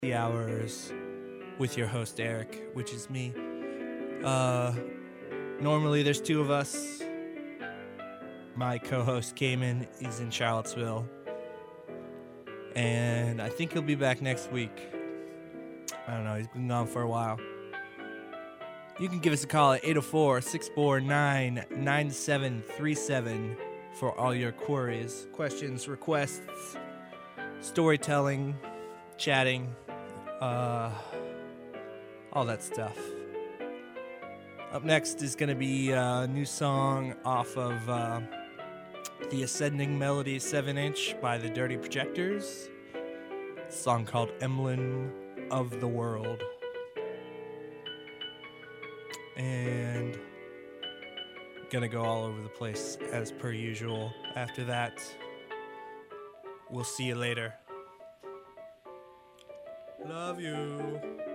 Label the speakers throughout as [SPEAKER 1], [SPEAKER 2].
[SPEAKER 1] The Hours with your host Eric, which is me. Normally there's two of us. My co-host Cayman is in Charlottesville, and I think he'll be back next week. I don't know, he's been gone for a while. You can give us a call at 804-649-9737 for all your queries, questions, requests, storytelling, chatting, all that stuff. Up next is going to be a new song off of the Ascending Melodies 7-inch by the Dirty Projectors. A song called Emblem of the World. And gonna go all over the place as per usual. After that, we'll see you later. Love you.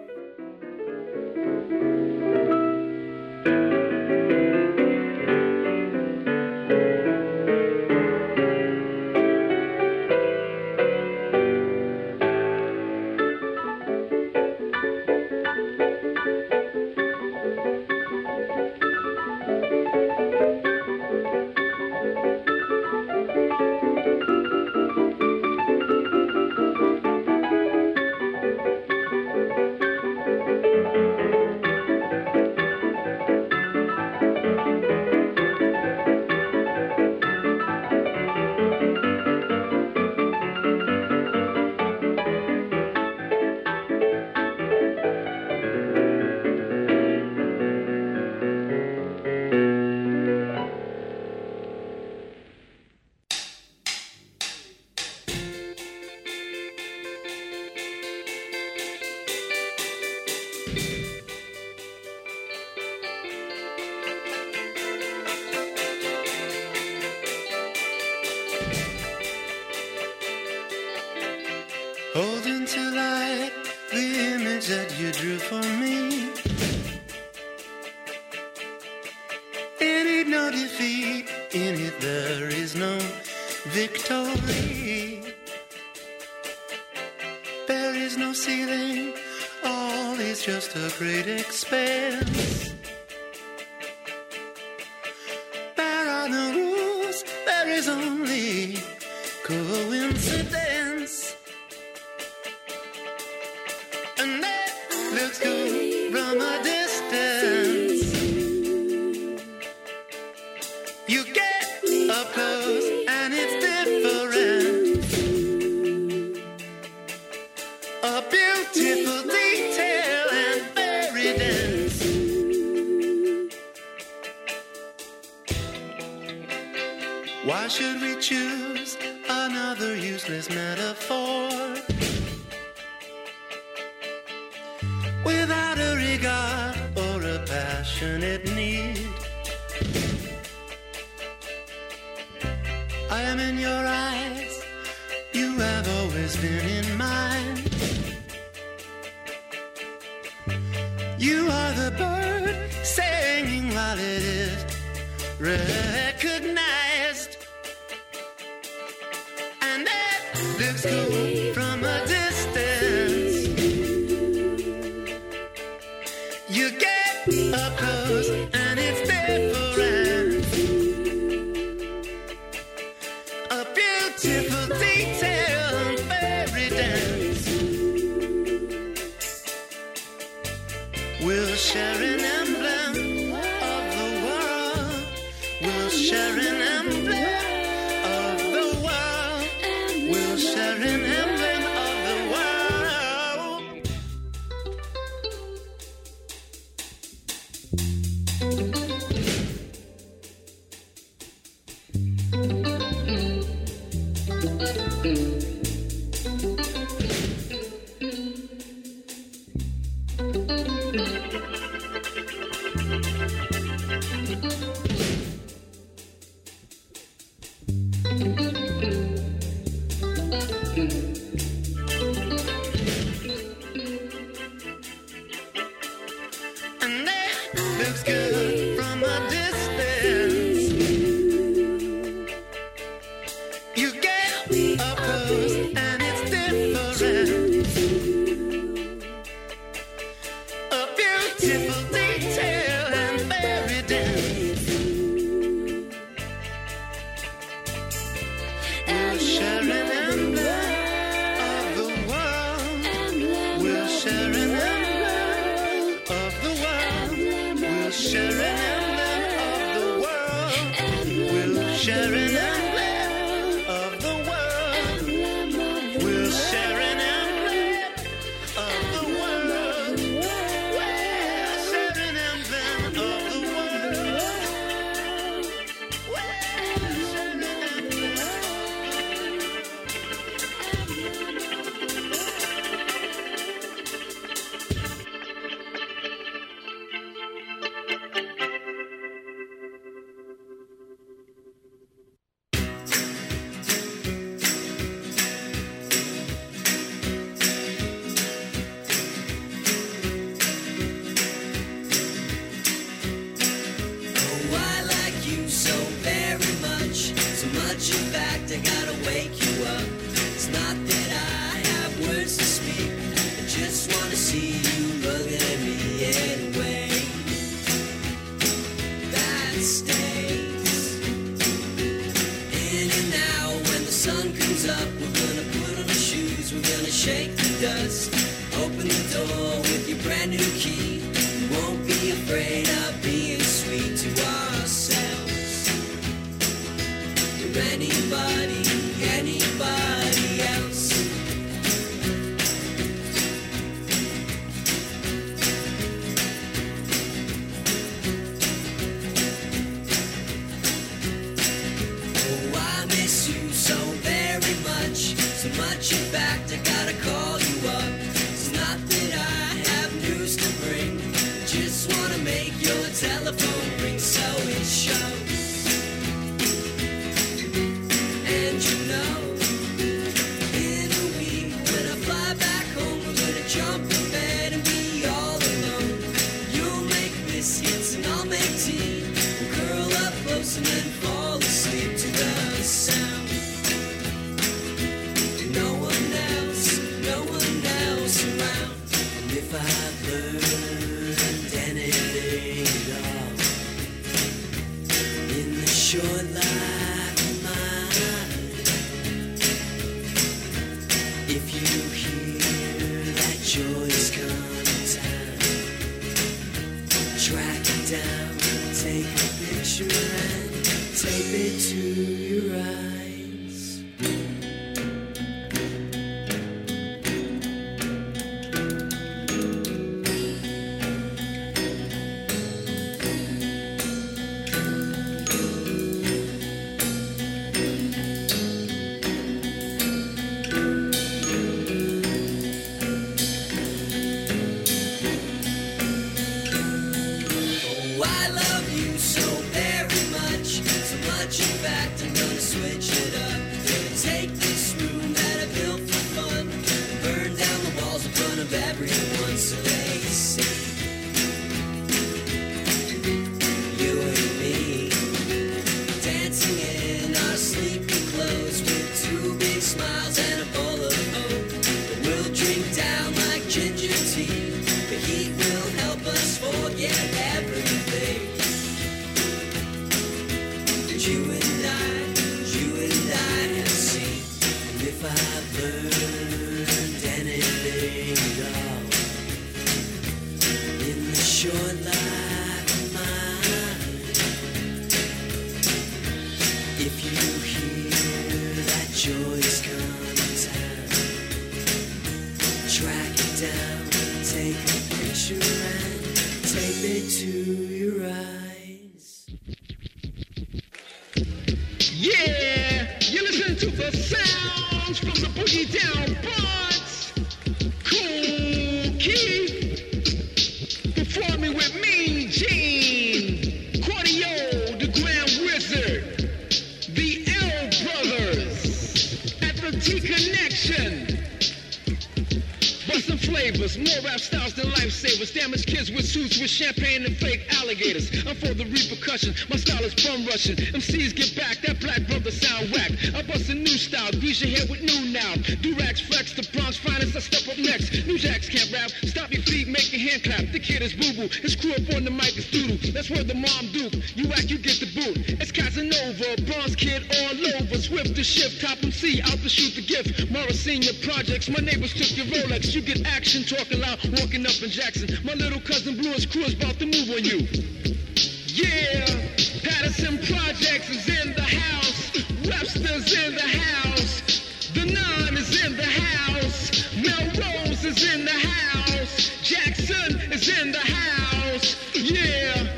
[SPEAKER 2] Holding to light the image that you drew for me. In it no defeat, in it there is no victory. There is no ceiling, all is just a great expanse. There are no rules, there is only coincidence. And that looks good from a distance. You get up close and it's different. A beautiful detail and very dense. Why should we choose another useless metaphor? Without a regard or a passionate need, I am in your eyes, you have always been in mine. You are the bird singing while it is recognized. And that looks cool from a distance. You get up close and it's different. A beautiful detail and very dense. We'll share an emblem of the world. We'll share an emblem of the world. We'll share an emblem of the world. And that looks good from a distance. You get up close and it's different.
[SPEAKER 3] Open the door with your brand new key. We won't be afraid of being sweet to ourselves. Or anybody else. Oh, I miss you so very much. So much, in fact, I gotta call you up. It's not that I have news to bring. Just wanna make your telephone ring so it shows. And you know, in a week when I fly back home, I'm gonna jump in bed and be all alone. You'll make biscuits and I'll make tea. We'll curl up close and then fall asleep to the sound. No one else around. And if I've learned anything at all in the short life of mine, if you hear that joy's coming time, track it down, take a picture and tape it to your eyes. Oh, I love you so very much. So much, in fact, I'm gonna switch it up. Gonna take this room that I built for fun, burn down the walls in front of everyone so they see you and me dancing in our sleeping clothes with two big smiles and a bowl of hope. We'll drink down like ginger tea. The heat will help us forget everything. You and I have seen. And if I've learned anything at all in the short life of mine, if you hear that joy's coming time, track it down, take a picture and tape it to your eyes.
[SPEAKER 4] Yeah, you listen to the sounds from the Boogie Down Buds. Cool Keith, performing with Mean Gene, Cordio, the Grand Wizard, the L Brothers, at the T Connection. Bustin' flavors, more rap styles than lifesavers. Damaged kids with suits with champagne and fake alligators. I'm for the repercussion, my style is bum rushing. MCs get back, that black brother sound whack. I bust a new style, grease your head with new now. Do-rags flex, the Bronx finest, I step up next. New Jacks can't rap, stop your feet, make your hand clap. The kid is boo-boo, his crew up on the mic is doodle. That's where the mom duke, you act, you get the boot. It's Casanova, Bronx kid all over. Swift to shift, top MC, out to shoot the gift. Mara Senior Projects, my neighbors took your Rolex. You get action, talking loud, walking up in Jackson. My little cousin Blue's crew is about to move on you. Yeah, Patterson Projects is in the house. Webster's in the house. The Nine is in the house. Melrose is in the house. Jackson is in the house. Yeah.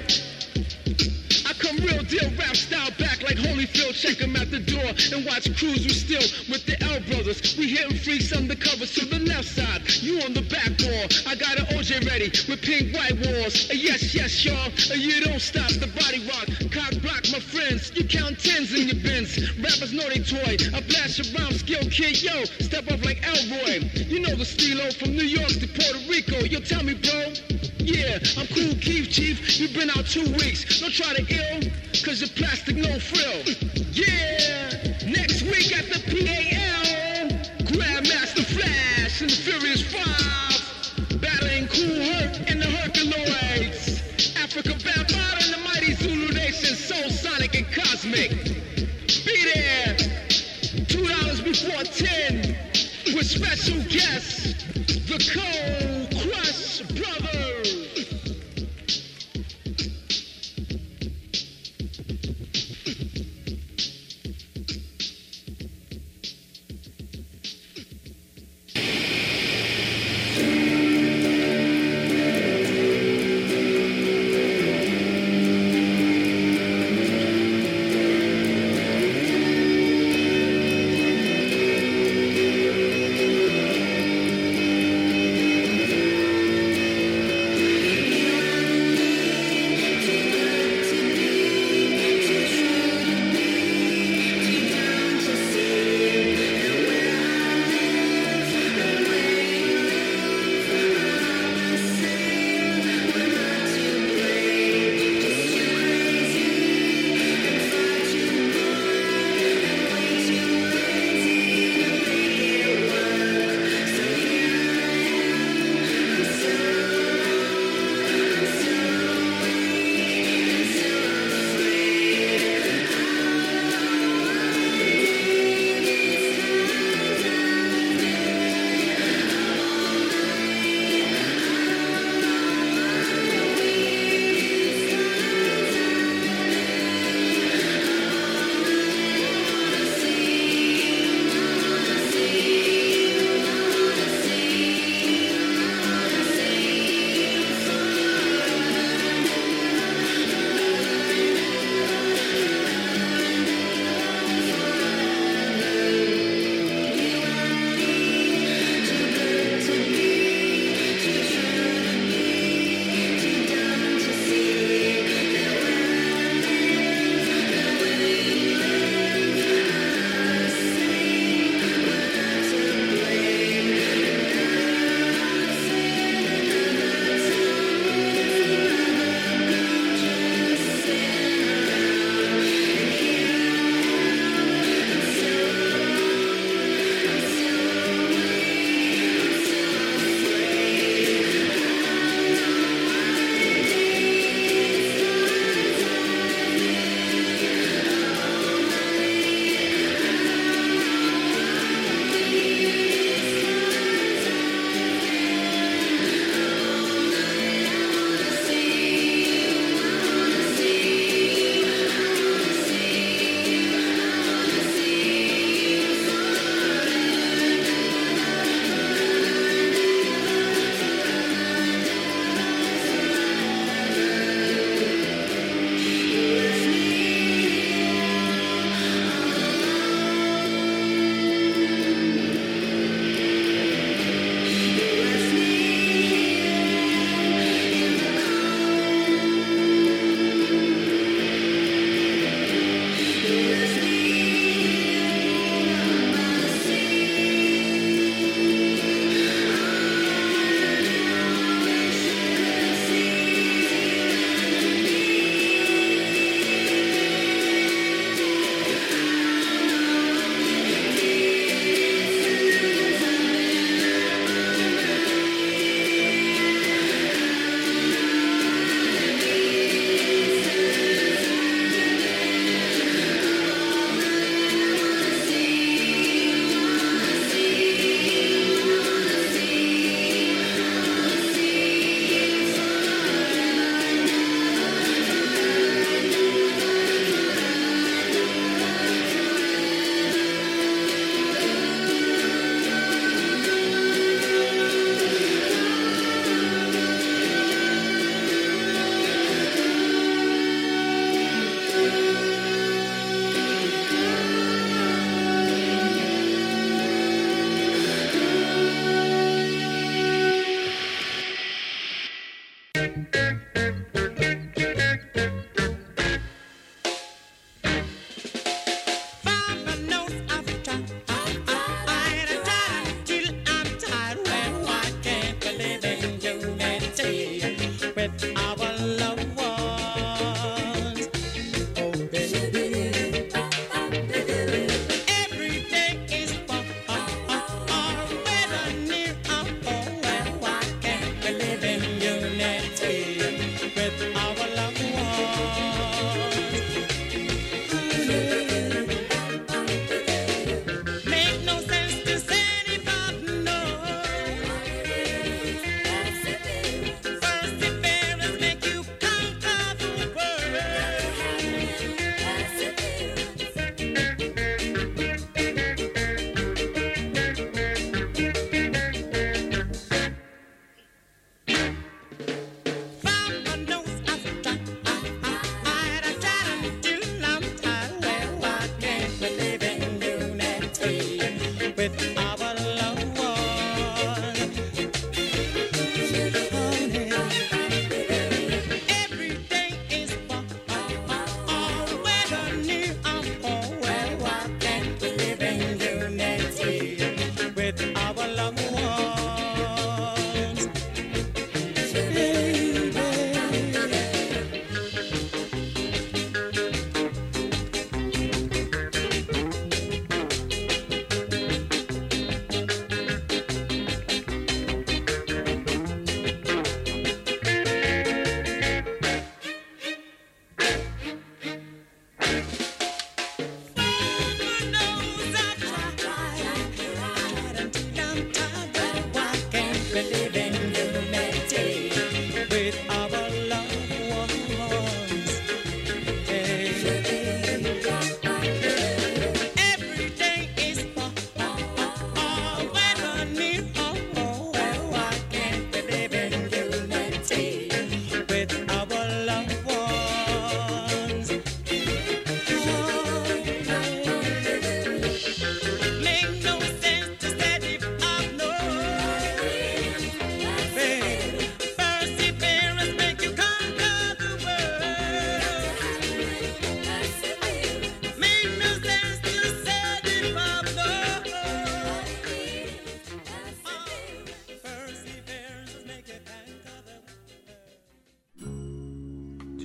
[SPEAKER 4] I come real deal rap style back like Holyfield. Check 'em at the door and watch crews who still with the L Brothers. We hitting freaks undercover to the left side. You on the back wall. I got an OJ ready with pink white walls. Yes, yes, y'all. You don't stop the body rock. Cock block, my friends. You count tens in your bins. Rappers know they toy. I blast your rhyme skill, kid. Yo, step up like Elroy. You know the stilo from New York to Puerto Rico. Yo, tell me, bro. Yeah, I'm Cool Keith, chief. You been out 2 weeks. Don't try to ill, cause you're plastic, no frill. Yeah, next week at the PAL, Grandmaster Flash and the Furious Five, battling Cool Herc and the Herculoids, Africa Vampire and the Mighty Zulu Nation, Soul Sonic and Cosmic. Be there, $2 before 10, with special guests, The Code.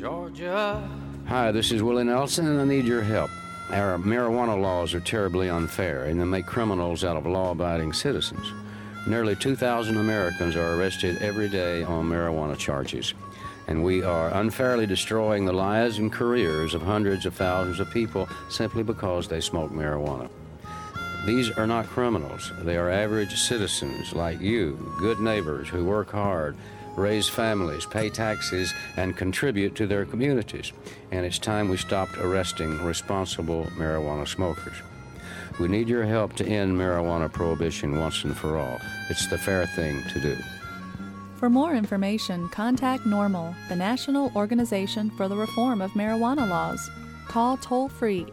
[SPEAKER 5] Georgia.
[SPEAKER 6] Hi, this is Willie Nelson, and I need your help. Our marijuana laws are terribly unfair, and they make criminals out of law-abiding citizens. Nearly 2,000 Americans are arrested every day on marijuana charges, and we are unfairly destroying the lives and careers of hundreds of thousands of people simply because they smoke marijuana. These are not criminals. They are average citizens like you, good neighbors who work hard, raise families, pay taxes, and contribute to their communities. And it's time we stopped arresting responsible marijuana smokers. We need your help to end marijuana prohibition once and for all. It's the fair thing to do.
[SPEAKER 7] For more information, contact NORML, the National Organization for the Reform of Marijuana Laws. Call toll-free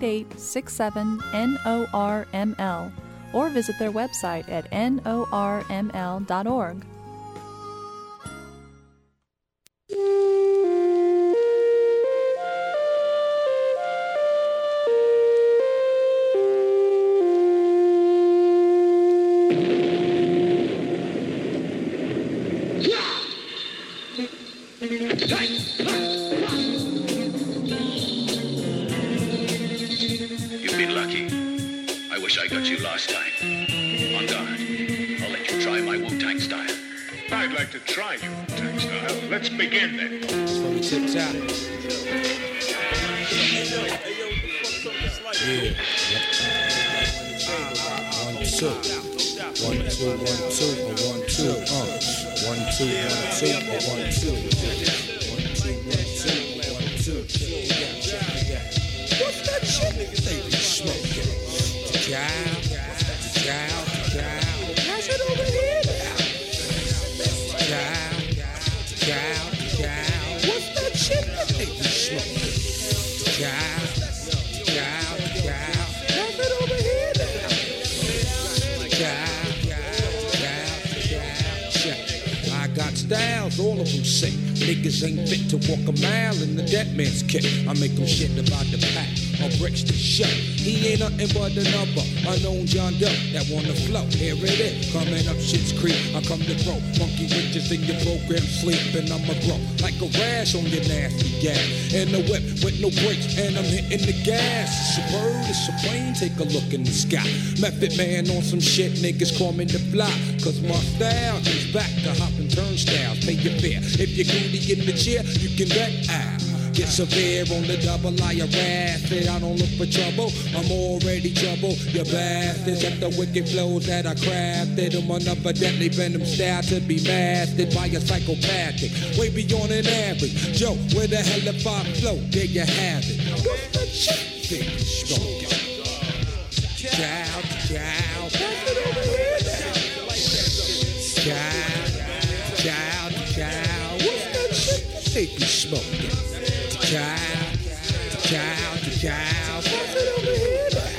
[SPEAKER 7] 888-67-NORML or visit their website at norml.org.
[SPEAKER 8] You've been lucky. I wish I got you last time. On guard. I'll let you try my Wu-Tang style.
[SPEAKER 9] I'd like to try you, Wu-Tang style. Let's begin then.
[SPEAKER 10] From the tips out. Yeah. 1, 2. 1, 2, 1, 2, or 1, 2, 1, 2, 1, 2, or 1, 2. 1, 2, 1, 2, 1, 2. What's that shit they be smoking? Child. Pass it over here now. Child. What's that shit that they be smoking? Child. Pass it over here now. Child. I got styles, all of them sick. Niggas ain't fit to walk a mile in the dead man's kick. I make them shit about the pack. I'll bricks the show. He ain't nothing but another unknown John Doe that wanna flow. Here it is, coming up Shit's Creek. I come to grow. Funky witches in your program sleep, and I'ma grow like a rash on your nasty gas. In the whip with no brakes, and I'm hitting the gas. It's a bird, it's a plane, take a look in the sky. Method man on some shit, niggas call me the fly. Cause my style is back to hopping turnstiles. Pay your fare. If you're goody in the chair, you can bet get severe on the double, I harass it. I don't look for trouble, I'm already trouble. You bastards at the wicked flows that I crafted. I'm another deadly venom style to be mastered by a psychopathic. Way beyond an average. Joe, where the hell if I flow? There you have it. What's the shit they be smoking? Child. Pass it over here now. Child. What's that shit they be smoking? Child, pass it over here now.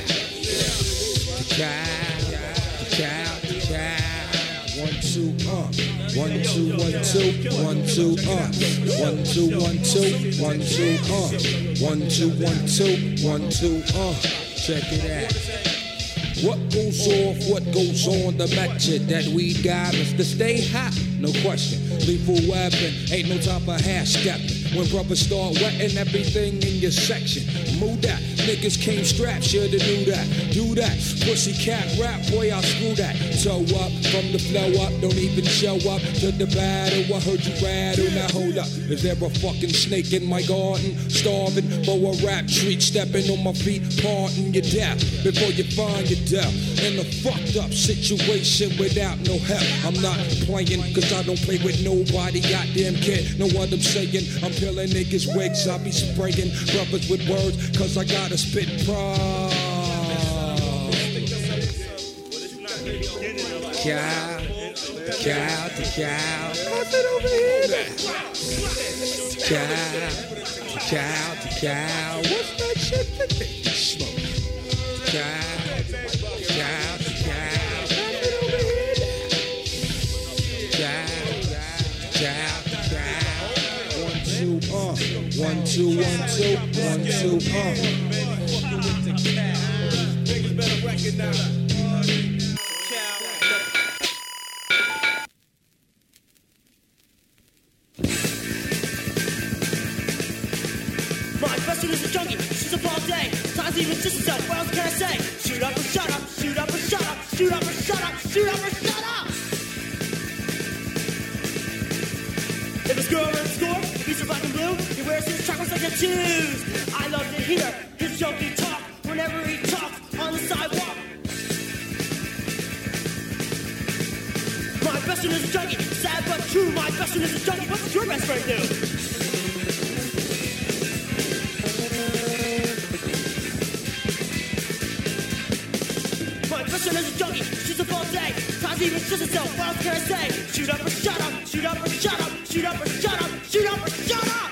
[SPEAKER 10] Child. 1, 2, 1, 2, 1, 2, 1, 2, 1, 2, 1, 2, 1, 2, 1, 2, 1, 2, 1, 2, check it out. What goes off, what goes on, the method that we got is to stay hot, no question. Lethal weapon, ain't no time for half stepping. When brothers start wetting everything in your section, move that. Niggas came strapped, shoulda knew that. Do that, pussy cat rap, boy, I'll screw that. Toe up, from the flow up, don't even show up to the battle. I heard you rattle, now hold up. Is there a fucking snake in my garden? Starving for a rap treat, stepping on my feet, parting your death before you find your death. In a fucked up situation without no help. I'm not playing, cause I don't play with nobody. Goddamn kid, know what I'm saying? I'm peeling niggas' wigs, I be spraying brothers with words, cause I gotta spit pride. Child. Pass it over here now. Child. What's that shit that they be smoking? Child. Pass it over here now. 1, 2, 1, 2, 1, 2, Niggas better recognize.
[SPEAKER 5] even just himself. What else can I say? Shoot up or shut up, shoot up or shut up, shoot up or shut up, shoot up or shut up. If a score runs score, he's black and blue, he wears his chocolates like tattoos. I love to hear his jokey talk whenever he talks on the sidewalk. My best friend is a junkie, sad but true. My best friend is a junkie. What does your best friend do? My best friend is a junkie, she's up all day. Times even just herself, what else can I say? Shoot up or shut up, shoot up or shut up, shoot up or shut up, shoot up or shut up!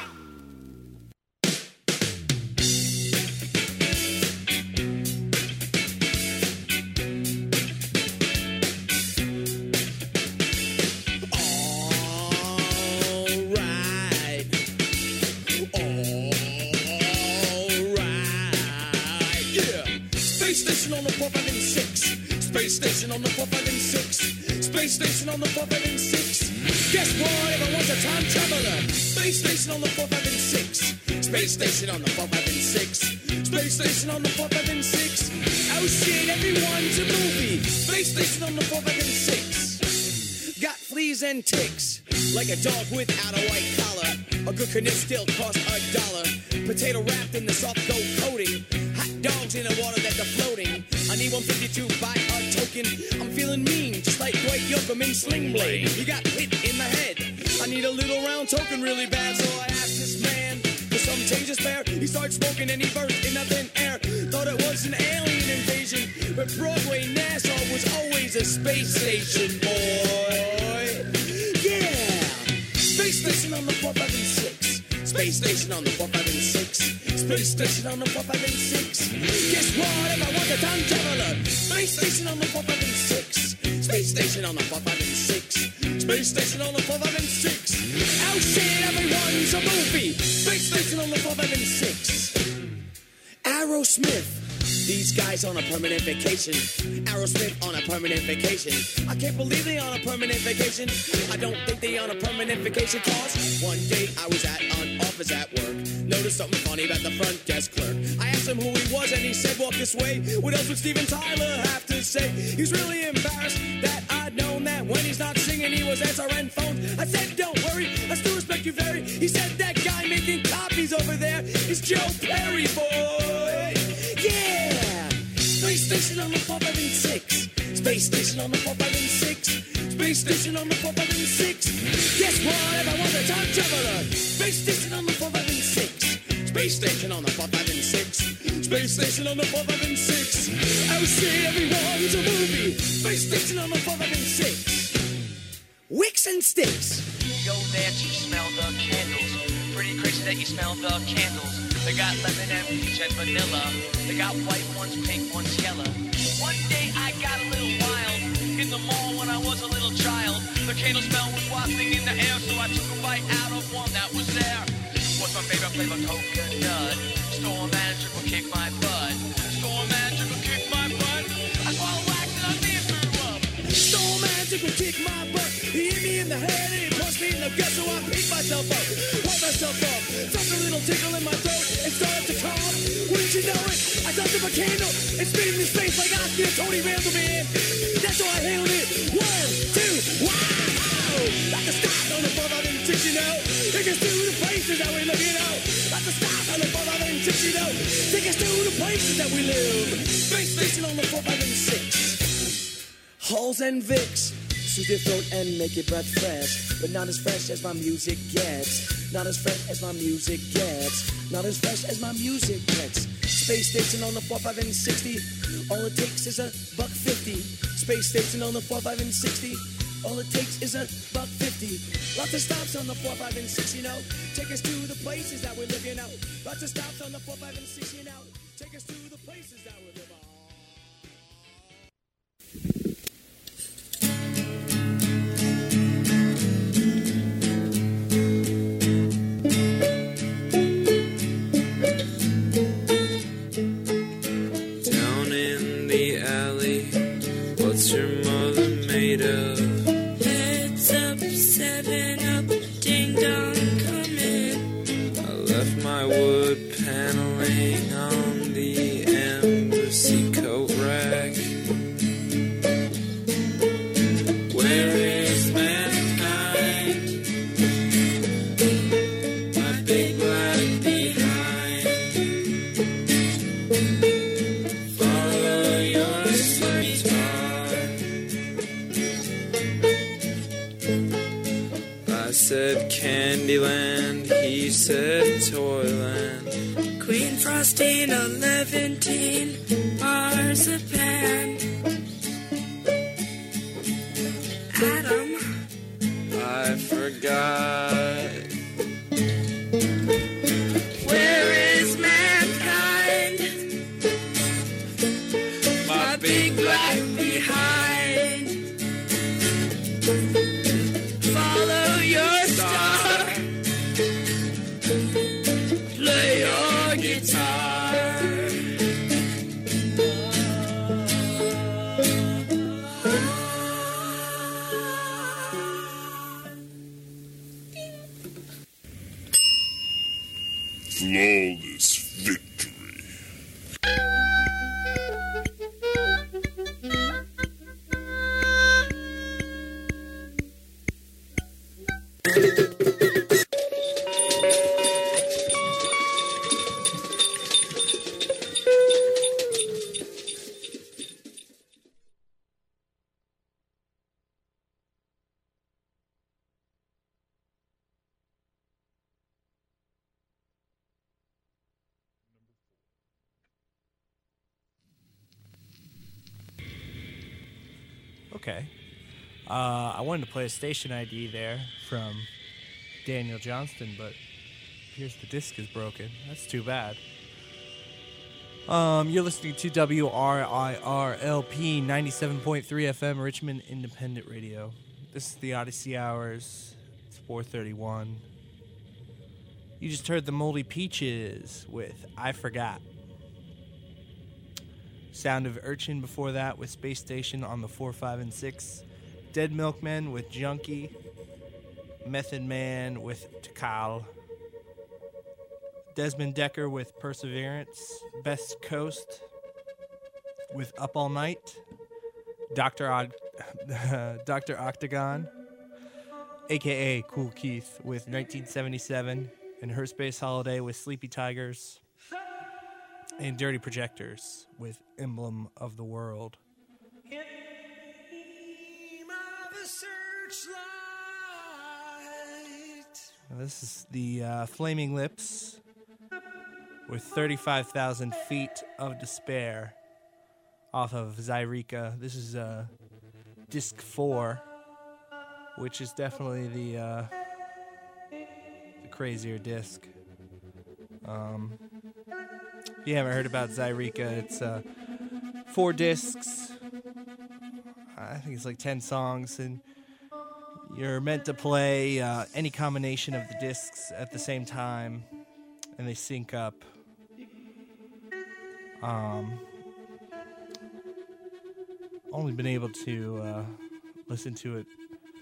[SPEAKER 10] Space station on the 456. Space station on the 456. Guess what? Everyone's a time traveler. Space station on the 456. Space station on the 456. Space station on the 456. Oh shit, everyone's a movie. Space station on the 456. Got fleas and ticks, like a dog without a white collar. A good canoe still costs $1. Potato wrapped in the soft gold coating. Hot dogs in the water that they're floating. I need 152 by a token. I'm feeling mean, just like Dwight Yoakam in Sling Blade. He got hit in the head. I need a little round token really bad, so I asked this man for some change to spare. He started smoking and he burst in the thin air. Thought it was an alien invasion, but Broadway Nassau was always a space station, boy. Yeah! Space station on the 456. Space station on the 456. Space station on the 456. Guess what? If I want a time traveler. Space station on the 456. Space station on the 456. Space station on the 456. Oh shit, everyone's a movie. Space station on the 456. Aerosmith. These guys on a permanent vacation. Aerosmith on a permanent vacation. I can't believe they on a permanent vacation. I don't think they on a permanent vacation. Cause one day I was at an office at work. Noticed something funny about the front desk clerk. I asked him who he was and he said, walk this way. What else would Steven Tyler have to say? He's really embarrassed that I'd known that when he's not singing he was answering phones. I said, don't worry, I still respect you very. He said, that guy making copies over there is Joe Perry, boy. Yeah! Space station on the 456. Space station on the 456. Space station on the 456. Guess what? If I want a time traveler. Space station on the 456. Space station on the 456. Space station on the 456. Oh shit, everyone's a movie. Space station on the 456. Wicks and sticks.
[SPEAKER 11] Go there to smell the candles. Pretty crazy that you smell the candles. They got lemon and peach and vanilla. They got white ones, pink ones, yellow. One day I got a little wild in the mall when I was a little child. The candle smell was wafting in the air, so I took a bite out of one that was there. What's my favorite flavor? Coconut. Store manager will kick my butt. Store manager will kick my butt. I swallow wax and I near threw up.
[SPEAKER 10] Store manager will kick my butt. He hit me in the head and he punched me in the gut, so I picked myself up, wiped myself up, felt a little tickle in my throat and started to cough. Wouldn't you know it? I dumped up a candle and spit in his face like Oscar and Tony Randall, man. That's how I handled it. 1, 2, wow! Like a stop on the 456, you know. Take us to the places that we live, you know. Like a stop on the 456, you know. Take us to the places that we live. Space station on the 456. Halls and Vicks. Soothe your throat and make your breath fresh, but not as fresh as my music gets. Not as fresh as my music gets. Not as fresh as my music gets. Space station on the 45 and 60. All it takes is $1.50. Space station on the 45 and 60. All it takes is $1.50. Lots of stops on the 45 and 6, you know. Take us to the places that we live, you know. Lots of stops on the 45 and 6, you know. Take us to the places that we live on.
[SPEAKER 12] What's your mother made of?
[SPEAKER 13] Heads up, 7 up, ding dong coming.
[SPEAKER 12] I left my wood paneling on the I said Candyland, he said Toyland.
[SPEAKER 13] Queen Frostina, Levantine, Marzipan. Adam,
[SPEAKER 12] I forgot.
[SPEAKER 13] where is mankind? My big black behind. Follow your star. Play your guitar.
[SPEAKER 9] Flawless victory.
[SPEAKER 1] Okay. I wanted to play a station ID there from Daniel Johnston, but here's the disc is broken. That's too bad. You're listening to WRIRLP 97.3 FM Richmond Independent Radio. This is the Odyssey Hours. It's 4:31. You just heard the Moldy Peaches with I Forgot. Sound of Urchin before that with Space Station on the 4, 5, and 6. Dead Milkmen with Junkie. Method Man with Tikal. Desmond Decker with Perseverance. Best Coast with Up All Night. Dr. Octagon, a.k.a. Cool Keith with 1977. And Her Space Holiday with Sleepy Tigers. And Dirty Projectors with Emblem of the World. This is the Flaming Lips with 35,000 Feet of Despair off of Zyreka. This is disc 4, which is definitely the crazier disc. If you haven't heard about Zyreka, it's 4 discs. I think it's like 10 songs, and you're meant to play any combination of the discs at the same time, and they sync up. Only been able to listen to it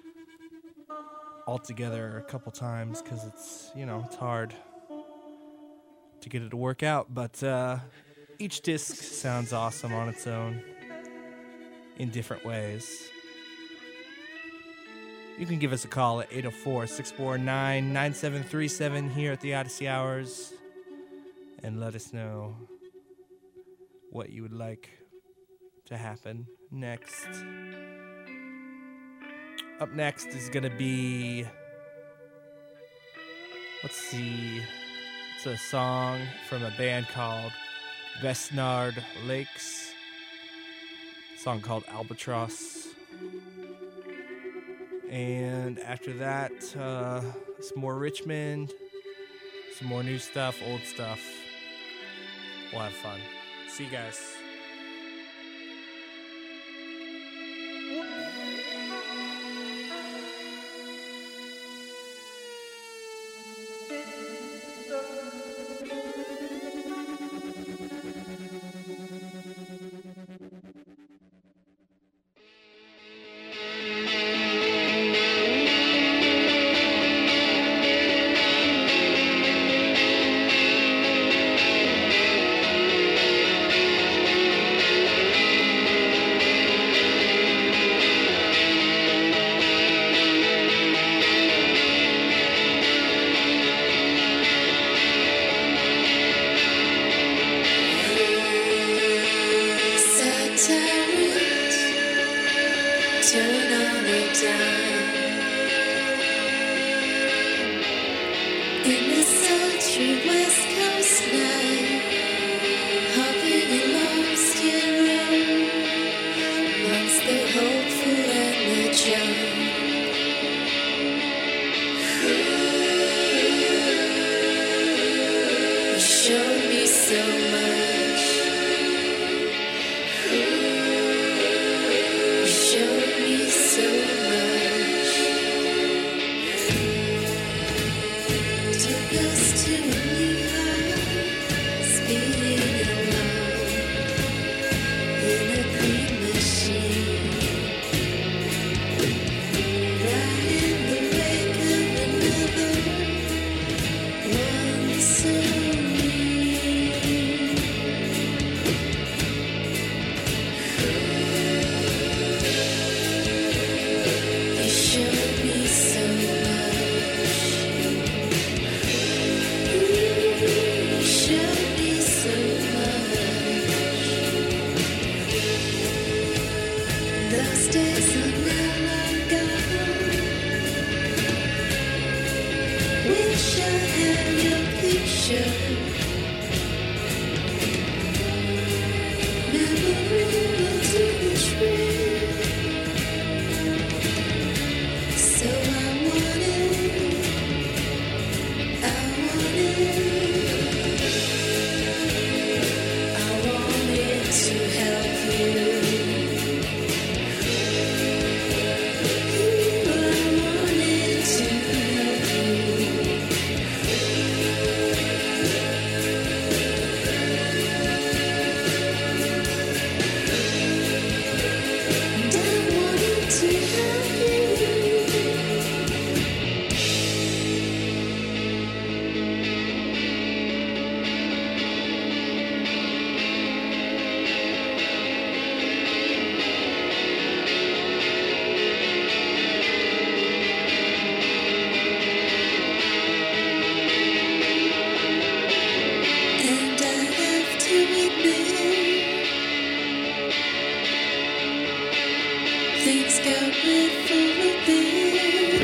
[SPEAKER 1] all together a couple times because it's, it's hard to get it to work out, but each disc sounds awesome on its own in different ways. You can give us a call at 804-649-9737 here at the Odyssey Hours and let us know what you would like to happen next. Up next is going to be, let's see, it's a song from a band called Besnard Lakes. A song called Albatross. And after that, some more Richmond, some more new stuff, old stuff. We'll have fun. See you guys.
[SPEAKER 14] sultry West Coast night, hoping you lost your own amongst the hopeful and the young. You showed me so much. You showed me so much. Took us to a new high, speeding along in a green machine. Right in the wake of another one so you showed me so much. You showed me so much. Those days are now long gone. Wish I had your picture. Never able to the tree. So I wanted to help you. I wanted to help you. And I wanted to help you. And I have to admit, things got rough for a bit.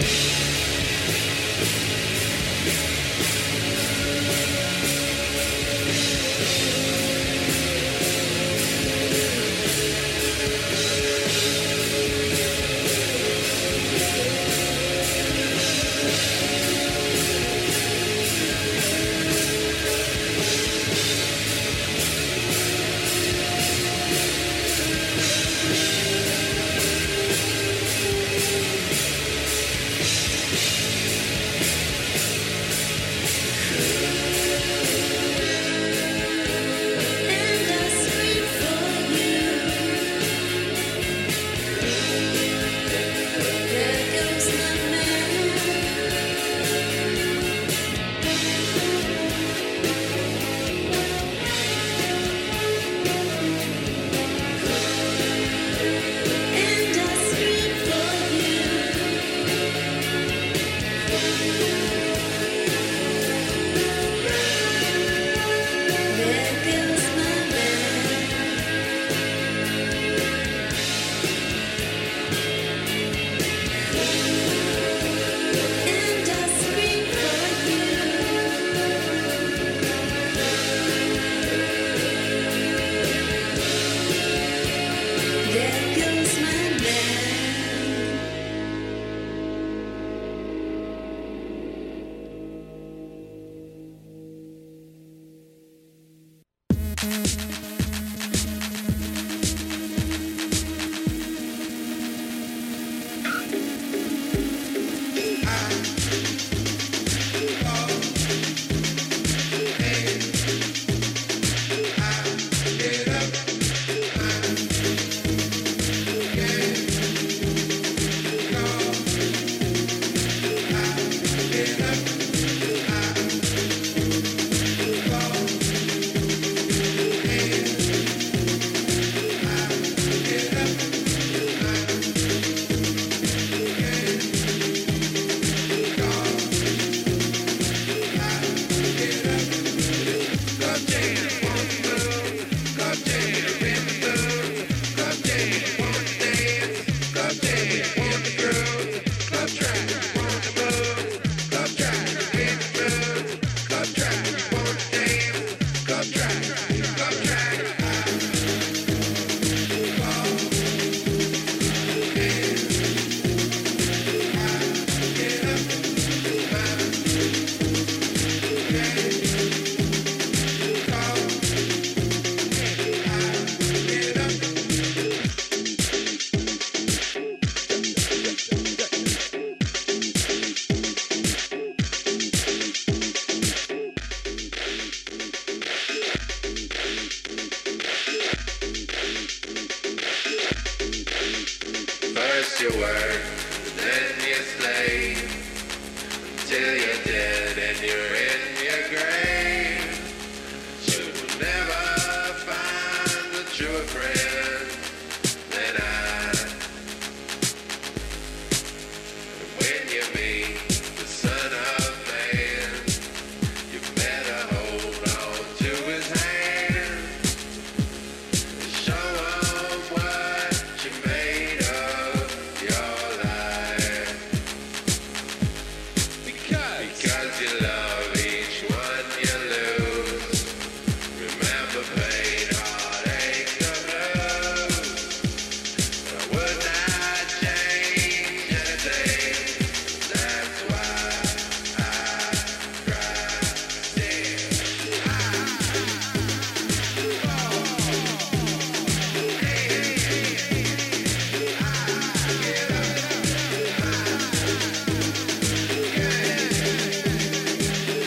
[SPEAKER 14] And I scream for you. There goes my man.
[SPEAKER 15] till you're dead and you're in your grave. You will never find a truer friend than I. When you meet the Son of Man, you better hold on to his hand. Show him what you made of your life. Because you love each one you lose. Remember pain, heartache, the blues. I would not change anything. That's why I cry still.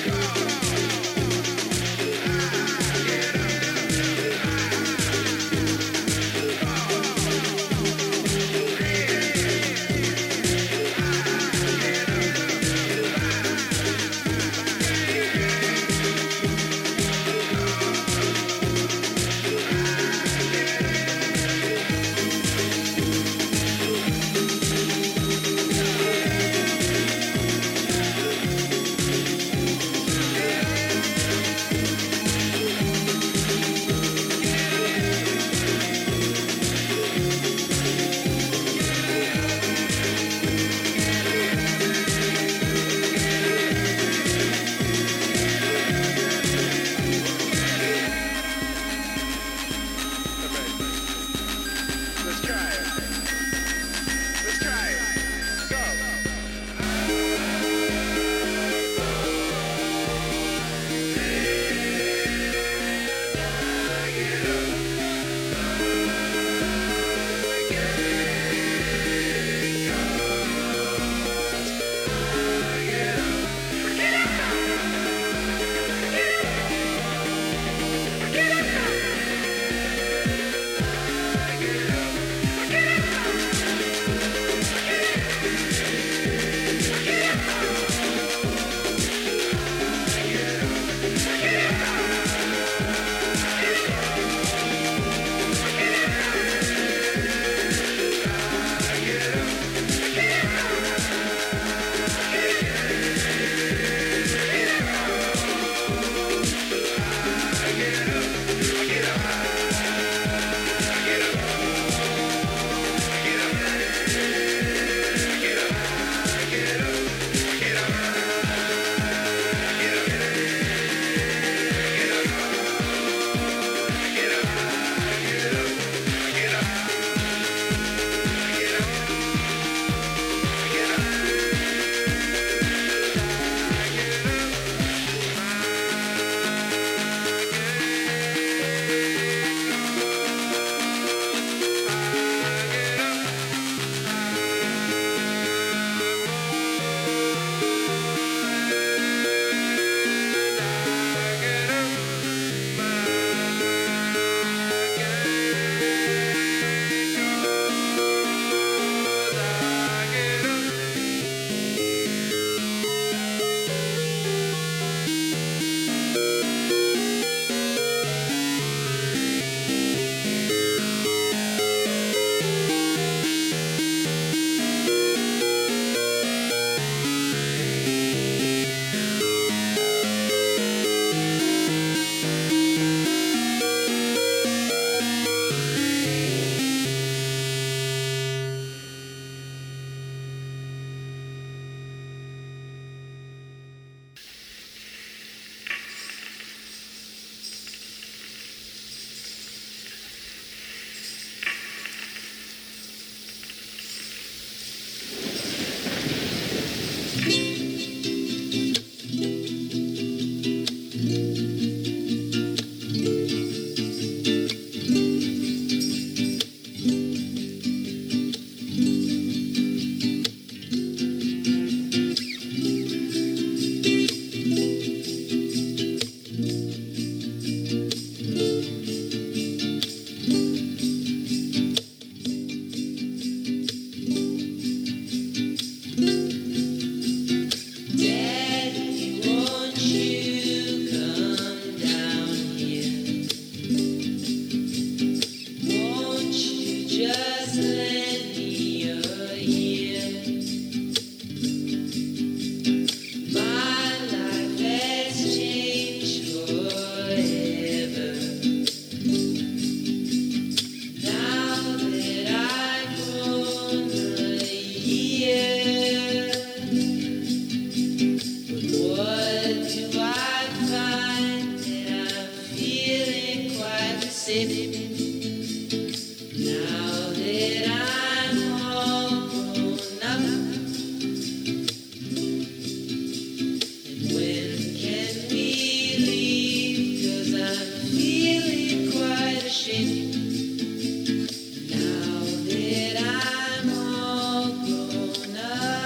[SPEAKER 3] sip. Now that I'm all grown up, and when can we leave? 'Cause I'm feeling quite ashamed. Now that I'm all grown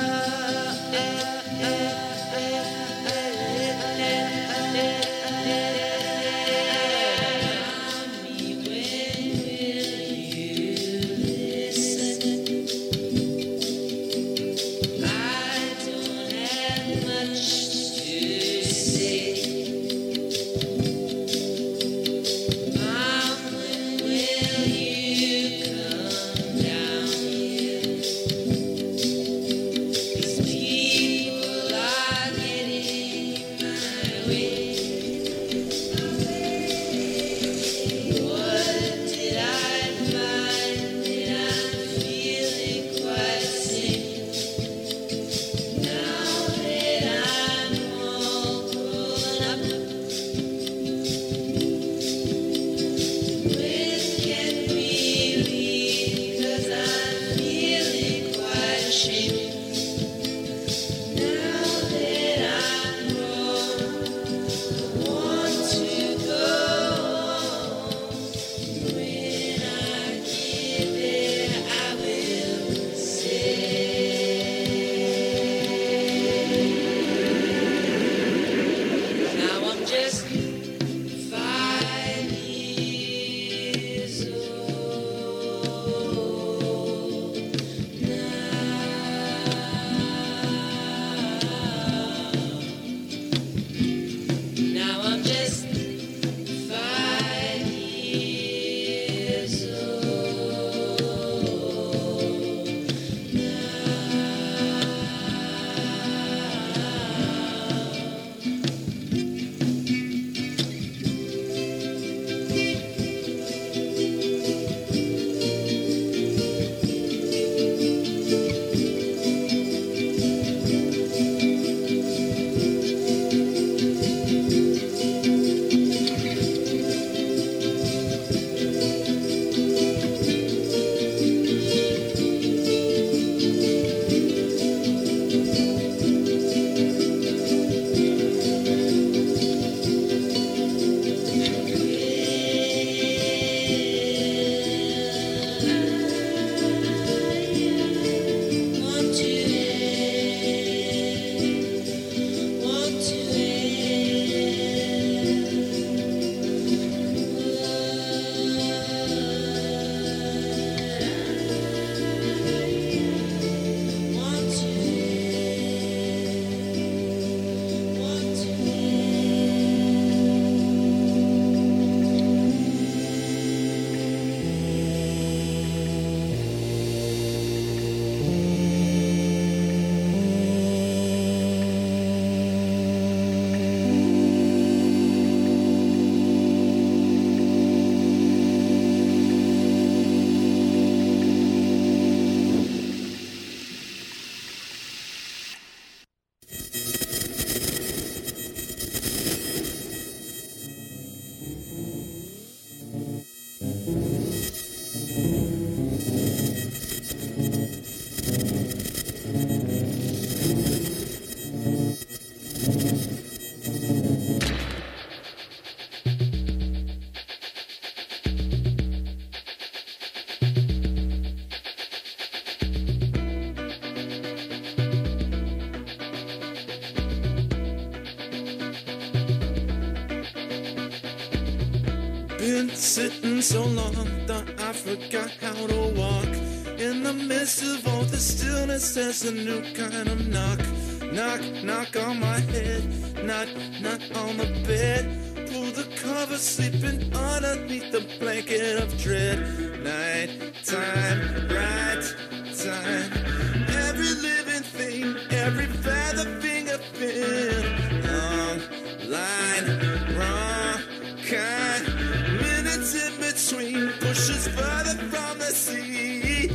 [SPEAKER 2] Been sitting so long, thought I forgot how to walk. In the midst of all the stillness, there's a new kind of knock. Knock, knock on my head, not on the bed. Pull the cover, sleeping underneath the blanket of dread. Night time, right time. Every living thing, every feather finger pin. Long line, wrong kind. Minutes in between, pushes further from the sea.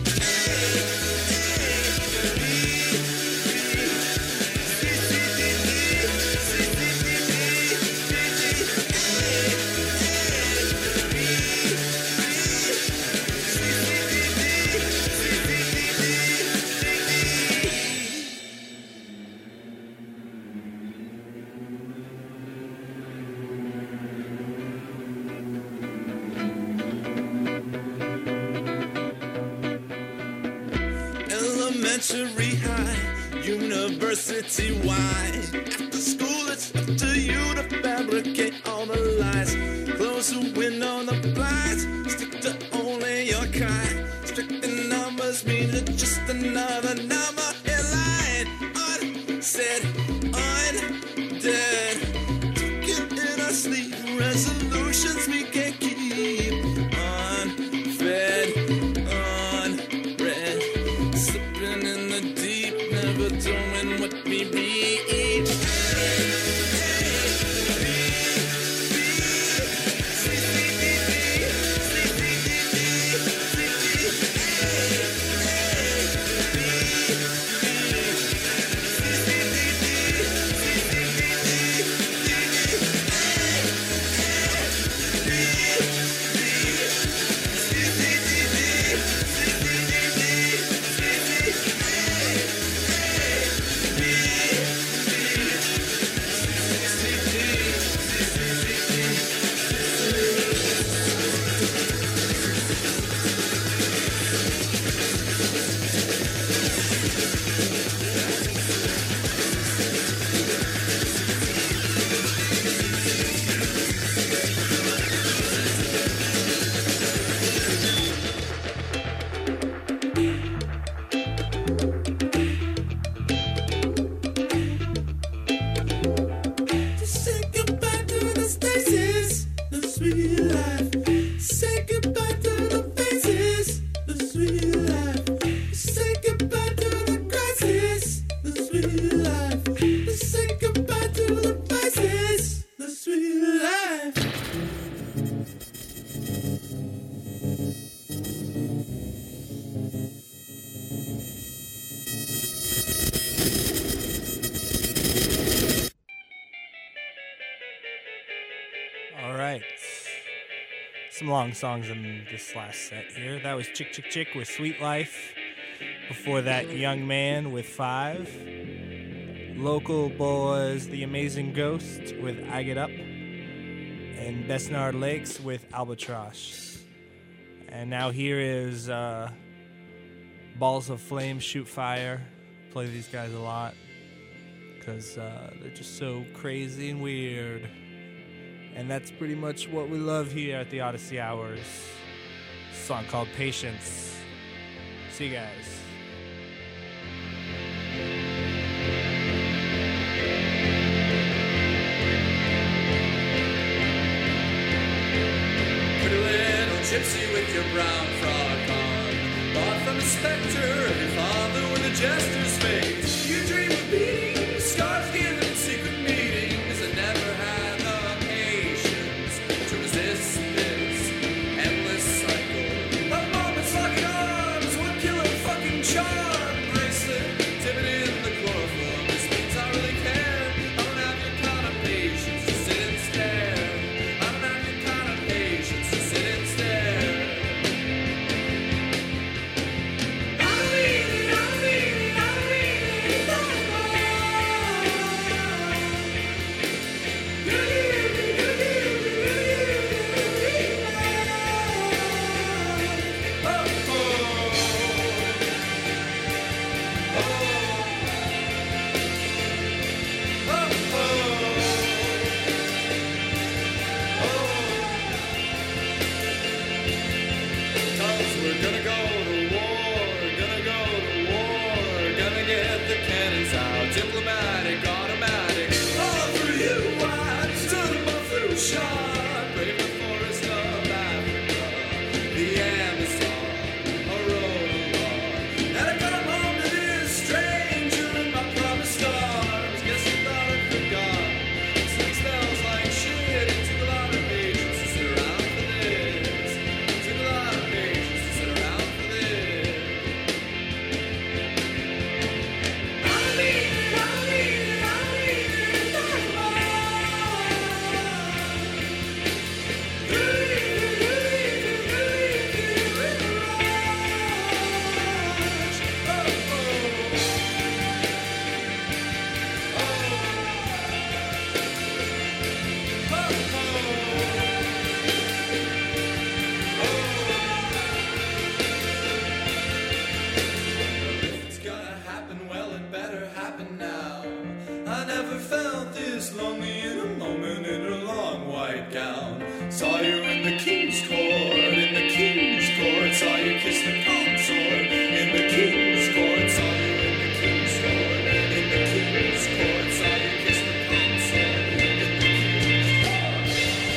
[SPEAKER 2] elementary, high, university-wide. After school, it's up to you to fabricate all the lies. Close the window, the blinds, stick to only your kind. Strict numbers mean it's just another number in line. Unsaid, undead. Took it in our sleep, resolutions we can't keep. Unfed, unread, slipping in the deep, never doing what we read.
[SPEAKER 1] All right. Some long songs in this last set here. That was Chick Chick Chick with Sweet Life. Before that, Young Man with 5. Local Boys, The Amazing Ghost with I Get Up. And Besnard Lakes with Albatross. And now here is Balls of Flame, Shoot Fire. Play these guys a lot because they're just so crazy and weird. And that's pretty much what we love here at the Odyssey Hours. A song called Patience. See you guys.
[SPEAKER 16] Pretty little gypsy with your brown frock on, bought from a specter of your father with a jester's face. You dream of beating, scars given, secret meetings, and never had the patience to resist this endless cycle of moments locking arms, one killer fucking charm bracelet, dipping in the chloroform. This means I really care. I don't have your kind of patience to sit and stare. I don't have your kind of patience to sit and stare. I don't need it, I don't need it, I don't need it. felt this lonely in a moment in her long white gown. Saw you in the King's Court, in the King's Court. Saw you kiss the consort in the King's Court. Saw you in the King's Court, in the King's Court. Saw you kiss the consort in the King's Court.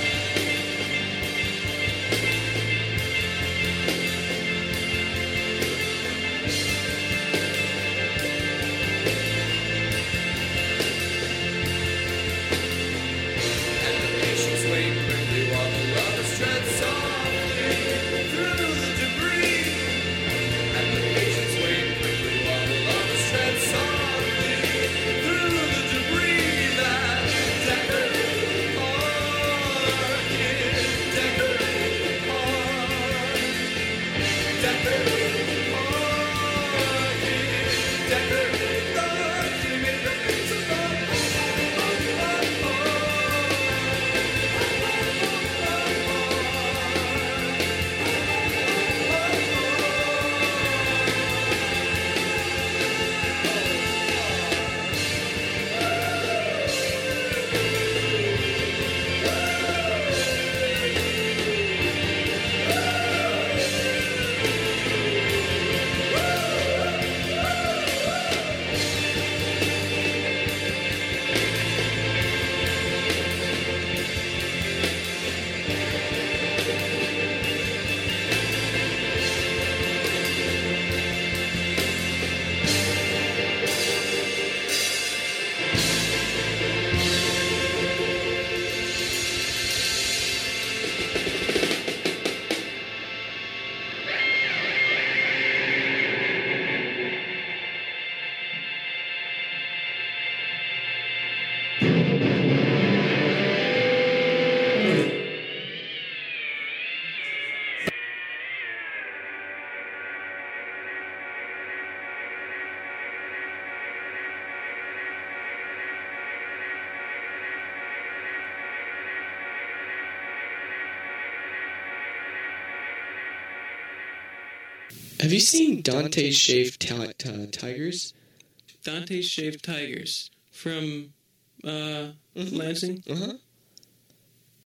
[SPEAKER 16] And the patients wait quickly while the lovers tread softly through the debris. And the patients wait quickly while the lovers tread softly through the debris that decorate the park. Decorate the park. Decorate the park. Decorate the park. She made the things of
[SPEAKER 17] Have you seen Dante's Shaved Tigers?
[SPEAKER 18] Dante's Shaved Tigers from Lansing.
[SPEAKER 17] Uh-huh.